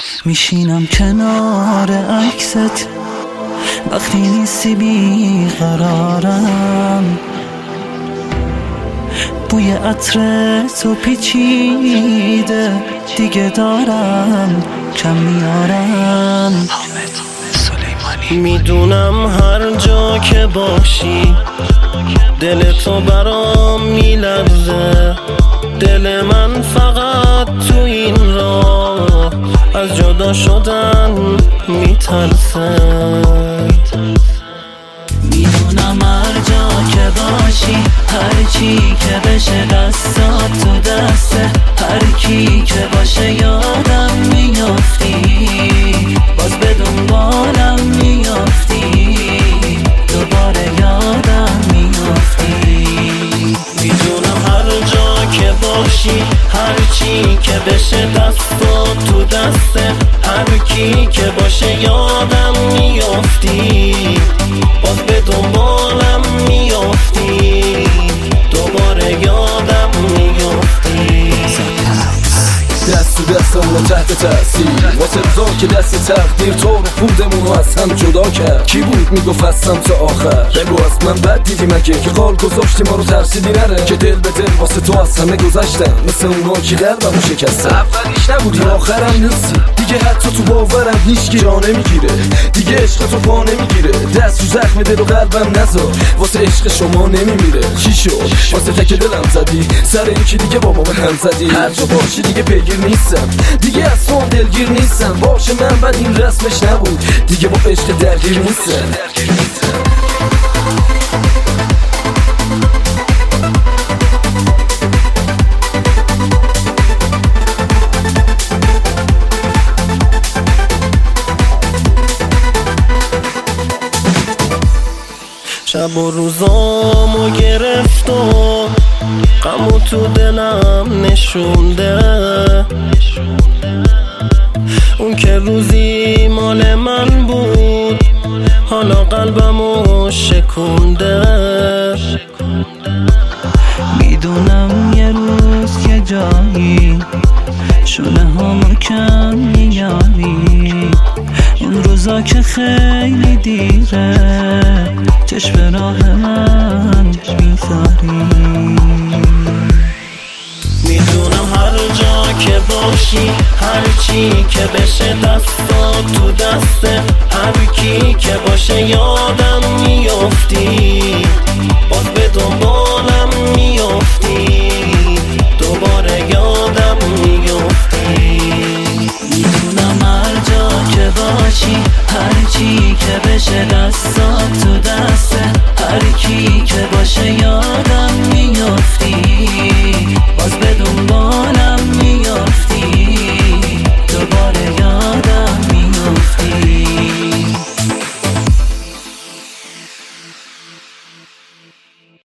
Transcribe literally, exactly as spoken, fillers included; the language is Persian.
میشینم کنار عکست وقتی نیستی بیقرارم، بوی عطر تو پیچیده دیگه دارم کم میارم. میدونم هر جا که باشی دل تو برام میلرزه، دل من فقط تو این راه از جدا شدن میترسه. میدونم هر جا که باشی هر چی که بشه دستات تو دسته، هر کی که باشه یادم میافتی، باز به دنبالم میافتی، دوباره یادم میافتی. میدونم هر جا که باشی هر چی که بشه دستات تو دسته، هر کی که باشه یادم میافتی، باز به دنبالم میافتی، دوباره یادم میافتی. دست تو دست اونو تحت تأثیر واسه رضا که دست تقدیر تو رو خودمونو از هم جدا کرد. کی بود میگفت هستم تا آخر؟ بگو از من بد دیدی مگه که قال گذاشتی ما رو ترسیدی نره که دل به دل واسه تو از همه گذشتم، مثل اونا که قلبمو شکستم. اولیش نبودی آخرم نیستی دیگه، حتی تو باورم هیچکی جا نمیگیره دیگه، عشق تو پا نمیگیره. دست رو زخم دل و قلبم نذار واسه عشق شما نمیمیره. چی شد واسه تک دلم زدی سر این که دیگه با ما به هم زدی؟ هر جا باشی دیگه پیگیر نیستم دیگه، از تو دلگیر نیستم. باشه من بعد این رسمش نبود دیگه، با عشق درگیر نیستم. شب و روزامو گرفت و غمو تو دلم نشونده، اون که روزی مال من بود حالا قلبمو شکونده. میدونم یه روز یه جایی شونه همو کم میاری، اون روزا که خیلی دیره چشم راه من میذاری. میدونم هر جا که باشی هر چی که بشه دستات تو دسته، هر کی که باشه یادم میافتی، باز به دنبالم میافتی، دوباره یادم میافتی. میدونم هر جا که باشی هر چی که بشه دستات